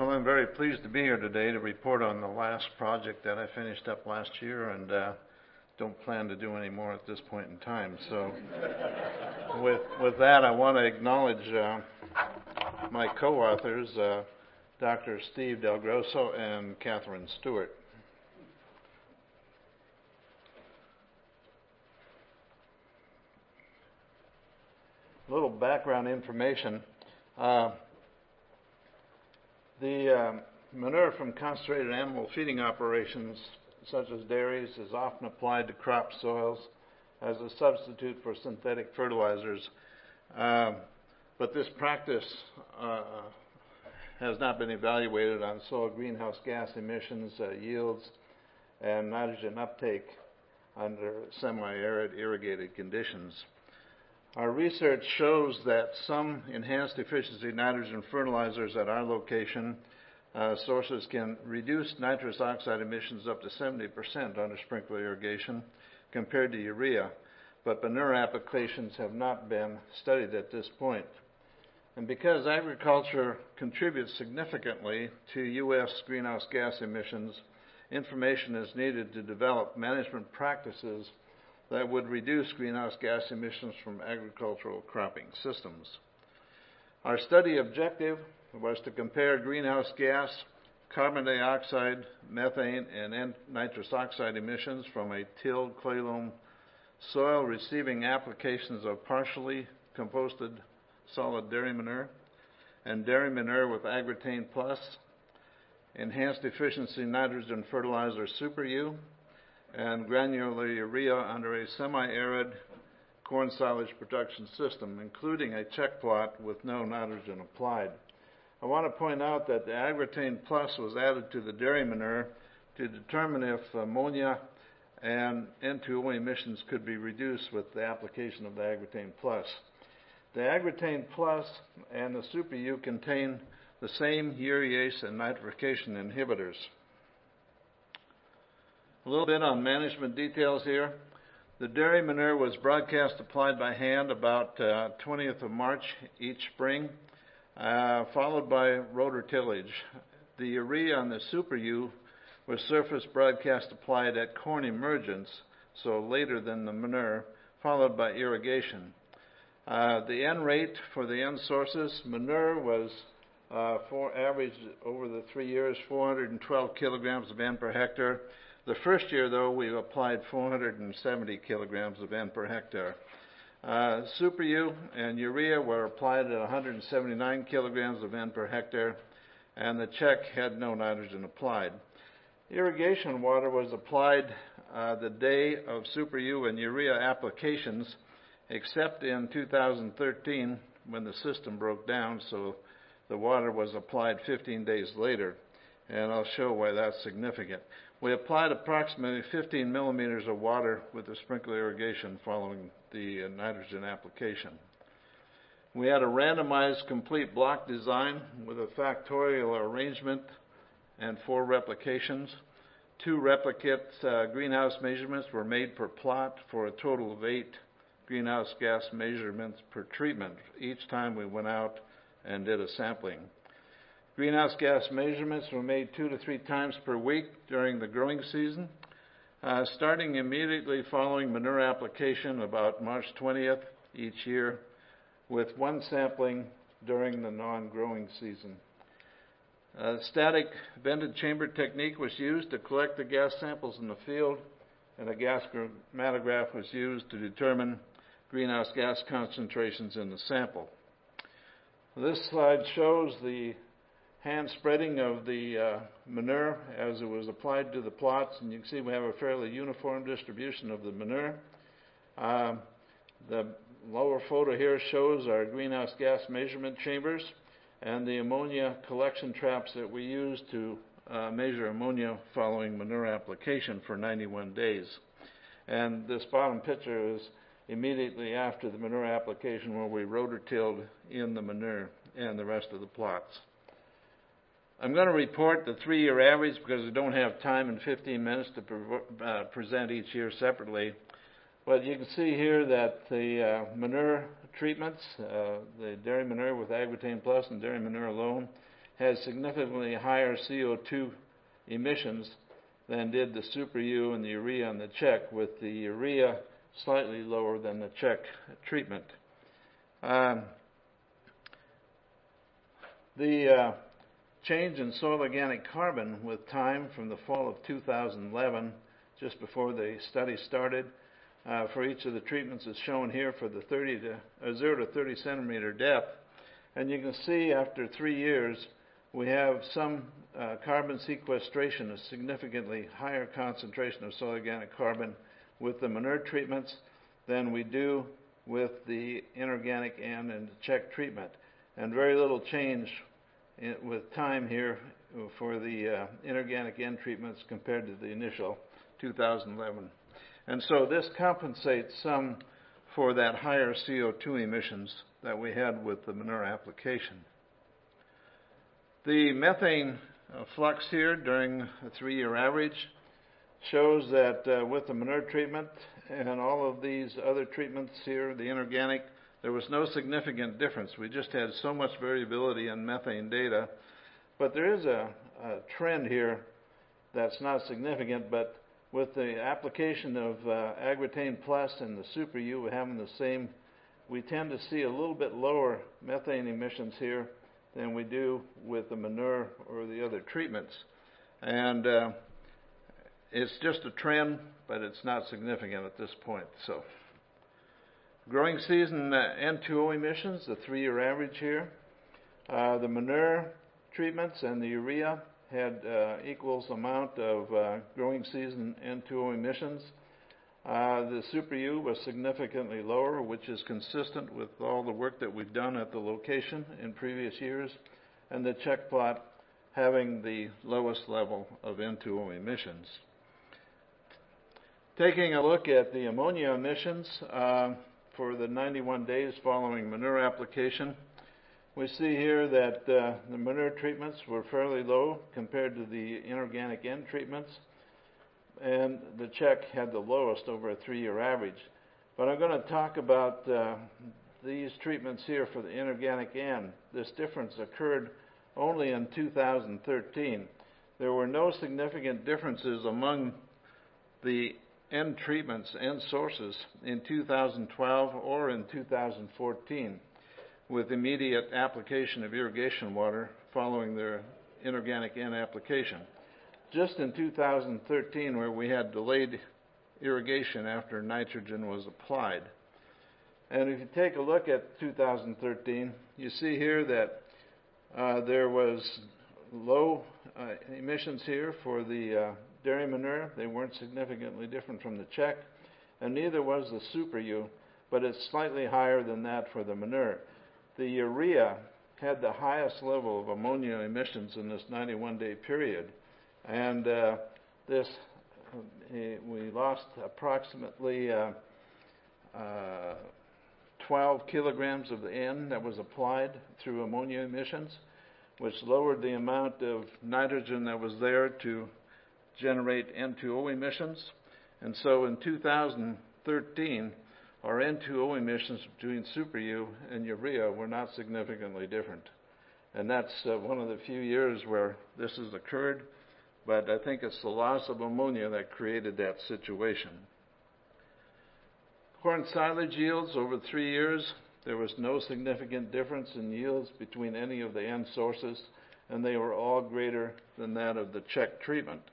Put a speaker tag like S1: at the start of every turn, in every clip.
S1: Well, I'm very pleased to be here today to report on the last project that I finished up last year, and don't plan to do any more at this point in time. So with that, I want to acknowledge my co-authors, Dr. Steve Del Grosso and Catherine Stewart. A little background information. The manure from concentrated animal feeding operations, such as dairies, is often applied to crop soils as a substitute for synthetic fertilizers. But this practice has not been evaluated on soil greenhouse gas emissions, yields, and nitrogen uptake under semi-arid irrigated conditions. Our research shows that some enhanced efficiency nitrogen fertilizers at our location sources can reduce nitrous oxide emissions up to 70% under sprinkler irrigation compared to urea, but manure applications have not been studied at this point. And because agriculture contributes significantly to U.S. greenhouse gas emissions, information is needed to develop management practices that would reduce greenhouse gas emissions from agricultural cropping systems. Our study objective was to compare greenhouse gas, carbon dioxide, methane, and nitrous oxide emissions from a tilled clay loam soil receiving applications of partially composted solid dairy manure and dairy manure with Agritain Plus, enhanced efficiency nitrogen fertilizer Super U, and granular urea under a semi-arid corn silage production system, including a check plot with no nitrogen applied. I want to point out that the Agritain Plus was added to the dairy manure to determine if ammonia and N2O emissions could be reduced with the application of the Agritain Plus. The Agritain Plus and the Super U contain the same urease and nitrification inhibitors. A little bit on management details here. The dairy manure was broadcast applied by hand about 20th of March each spring, followed by rotor tillage. The urea on the Super U was surface broadcast applied at corn emergence, so later than the manure, followed by irrigation. The N rate for the N sources, manure was averaged over the 3 years 412 kilograms of N per hectare. The first year, though, we applied 470 kilograms of N per hectare. Super U and urea were applied at 179 kilograms of N per hectare, and the check had no nitrogen applied. Irrigation water was applied the day of Super U and urea applications, except in 2013 when the system broke down, so the water was applied 15 days later, and I'll show why that's significant. We applied approximately 15 millimeters of water with the sprinkler irrigation following the nitrogen application. We had a randomized complete block design with a factorial arrangement and 4 replications. 2 replicate greenhouse measurements were made per plot for a total of 8 greenhouse gas measurements per treatment each time we went out and did a sampling. Greenhouse gas measurements were made 2 to 3 times per week during the growing season, starting immediately following manure application about March 20th each year, with 1 sampling during the non-growing season. Static vented chamber technique was used to collect the gas samples in the field, and a gas chromatograph was used to determine greenhouse gas concentrations in the sample. This slide shows the hand spreading of the manure as it was applied to the plots, and you can see we have a fairly uniform distribution of the manure. The lower photo here shows our greenhouse gas measurement chambers and the ammonia collection traps that we use to measure ammonia following manure application for 91 days. And this bottom picture is immediately after the manure application, where we rotor tilled in the manure and the rest of the plots. I'm going to report the 3-year average because we don't have time in 15 minutes to present each year separately. But you can see here that the manure treatments, the dairy manure with Agritain Plus and dairy manure alone, has significantly higher CO2 emissions than did the Super U and the urea and the Czech, with the urea slightly lower than the Czech treatment. The change in soil organic carbon with time from the fall of 2011, just before the study started, for each of the treatments is shown here for the 0 to 30 centimeter depth. And you can see after 3 years, we have some carbon sequestration, a significantly higher concentration of soil organic carbon with the manure treatments than we do with the inorganic N and the Czech treatment, and very little change with time here for the inorganic N treatments compared to the initial 2011. And so this compensates some for that higher CO2 emissions that we had with the manure application. The methane flux here during a 3-year average shows that with the manure treatment and all of these other treatments here, the inorganic, there was no significant difference. We just had so much variability in methane data. But there is a trend here that's not significant, but with the application of Agritain Plus and the Super U having the same, we tend to see a little bit lower methane emissions here than we do with the manure or the other treatments. And it's just a trend, but it's not significant at this point. So, growing season N2O emissions, the 3-year average here. The manure treatments and the urea had equals amount of growing season N2O emissions. The Super U was significantly lower, which is consistent with all the work that we've done at the location in previous years, and the Czech plot having the lowest level of N2O emissions. Taking a look at the ammonia emissions for the 91 days following manure application, we see here that the manure treatments were fairly low compared to the inorganic N treatments, and the Czech had the lowest over a 3-year average. But I'm going to talk about these treatments here for the inorganic N. This difference occurred only in 2013. There were no significant differences among the N treatments, N sources, in 2012 or in 2014 with immediate application of irrigation water following their inorganic N application. Just in 2013, where we had delayed irrigation after nitrogen was applied. And if you take a look at 2013, you see here that there was low emissions here for the dairy manure. They weren't significantly different from the Czech, and neither was the Super U, but it's slightly higher than that for the manure. The urea had the highest level of ammonia emissions in this 91-day period, and we lost approximately 12 kilograms of the N that was applied through ammonia emissions, which lowered the amount of nitrogen that was there to generate N2O emissions. And so in 2013, our N2O emissions between Super U and urea were not significantly different. And that's one of the few years where this has occurred, but I think it's the loss of ammonia that created that situation. Corn silage yields over 3 years, there was no significant difference in yields between any of the N sources, and they were all greater than that of the Czech treatment.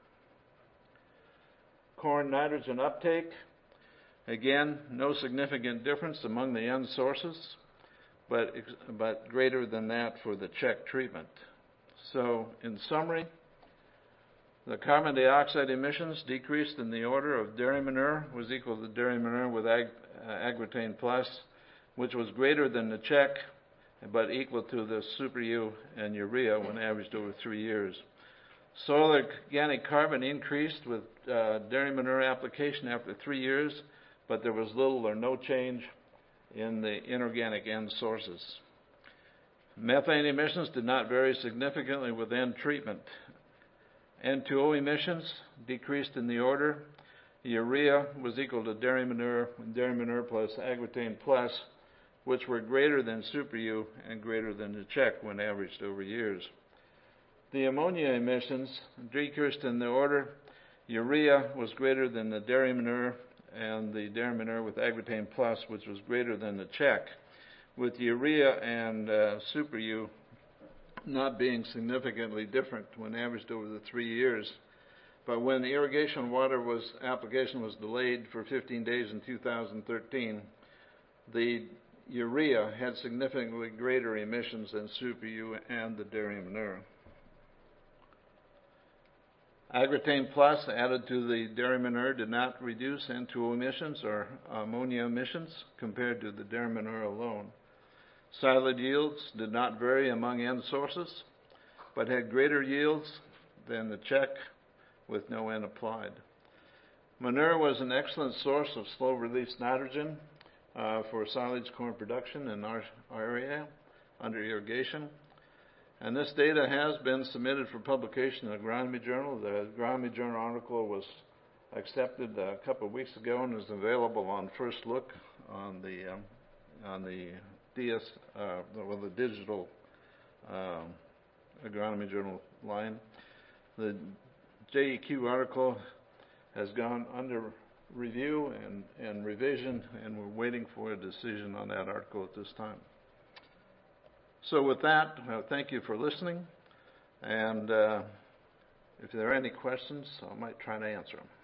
S1: Corn nitrogen uptake, again, no significant difference among the N sources, but greater than that for the Czech treatment. So, in summary, the carbon dioxide emissions decreased in the order of dairy manure was equal to dairy manure with Agritain Plus, which was greater than the Czech, but equal to the Super U and urea when averaged over 3 years. Soil organic carbon increased with dairy manure application after 3 years, but there was little or no change in the inorganic N sources. Methane emissions did not vary significantly with N treatment. N2O emissions decreased in the order. Urea was equal to dairy manure plus Agritain Plus, which were greater than Super U and greater than the Czech when averaged over years. The ammonia emissions decreased in the order. Urea was greater than the dairy manure, and the dairy manure with Agrotane Plus, which was greater than the check, with urea and Super U not being significantly different when averaged over the 3 years. But when the irrigation water application was delayed for 15 days in 2013, the urea had significantly greater emissions than Super U and the dairy manure. Agrotane Plus added to the dairy manure did not reduce N2O emissions or ammonia emissions compared to the dairy manure alone. Silage yields did not vary among N sources, but had greater yields than the check with no N applied. Manure was an excellent source of slow-release nitrogen for silage corn production in our area under irrigation. And this data has been submitted for publication in the Agronomy Journal. The Agronomy Journal article was accepted a couple of weeks ago and is available on First Look on the digital Agronomy Journal line. The JEQ article has gone under review and revision, and we're waiting for a decision on that article at this time. So with that, thank you for listening, and if there are any questions, I might try to answer them.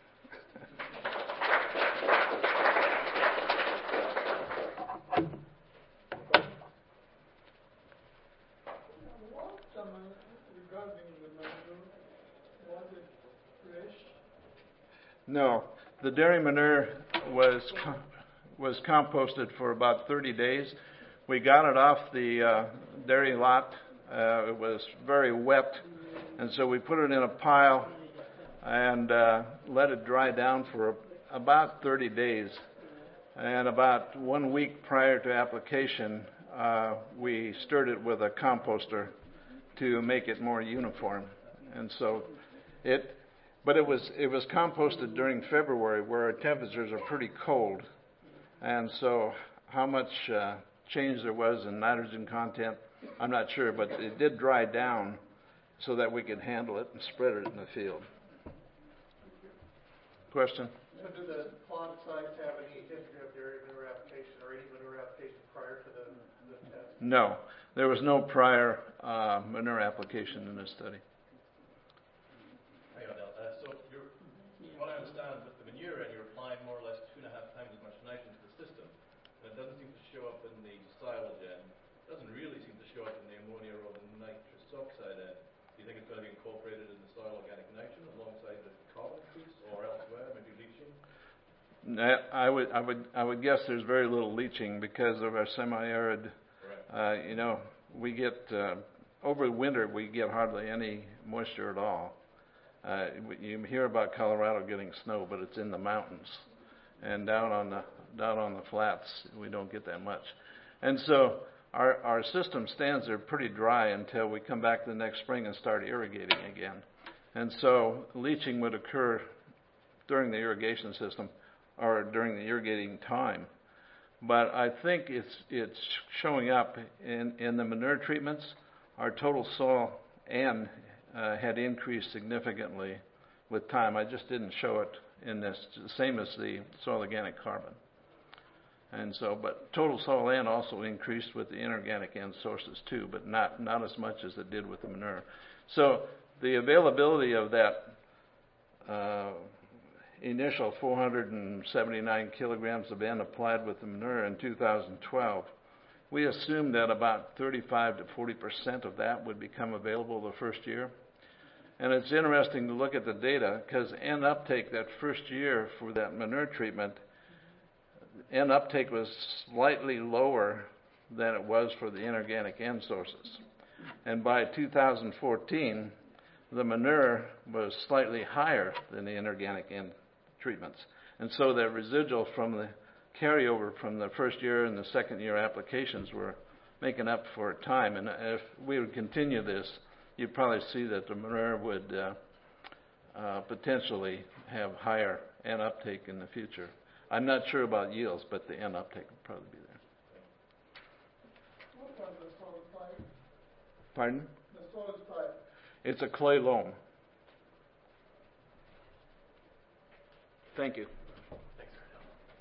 S1: No, the dairy manure was composted for about 30 days. We got it off the dairy lot. It was very wet, and so we put it in a pile and let it dry down for about 30 days. And about 1 week prior to application, we stirred it with a composter to make it more uniform. And so it was composted during February, where our temperatures are pretty cold, and so how much change there was in nitrogen content, I'm not sure, but it did dry down so that we could handle it and spread it in the field. Question?
S2: So do the pond sites have any history of dairy manure application or any manure application prior to the test?
S1: No, there was no prior manure application in this study.
S3: So what I understand with the manure, and you're applying more or less 2.5 times as much nitrogen to the system, and it doesn't seem to show up in the silage end. It doesn't really seem to show up in the ammonia or the nitrous oxide end. Do you think it's going to be incorporated in the soil organic nitrogen alongside the carbon piece or elsewhere, maybe leaching?
S1: I would guess there's very little leaching because of our semi-arid. We get over the winter we get hardly any moisture at all. You hear about Colorado getting snow, but it's in the mountains, and down on the flats we don't get that much. And so our system stands there pretty dry until we come back the next spring and start irrigating again. And so leaching would occur during the irrigation system or during the irrigating time. But I think it's showing up in the manure treatments. Our total soil N had increased significantly with time. I just didn't show it in this, same as the soil organic carbon. And so, but total soil N also increased with the inorganic N sources too, but not as much as it did with the manure. So the availability of that initial 479 kilograms of N applied with the manure in 2012, we assumed that about 35 to 40% of that would become available the first year. And it's interesting to look at the data because N uptake that first year for that manure treatment, N uptake was slightly lower than it was for the inorganic N sources. And by 2014, the manure was slightly higher than the inorganic N treatments. And so the residual from the carryover from the first year and the second year applications were making up for time. And if we would continue this, you'd probably see that the manure would potentially have higher N uptake in the future. I'm not sure about yields, but the N uptake would probably be there.
S2: What about the soil type?
S1: Pardon?
S2: The soil type.
S1: It's a clay loam. Thank you.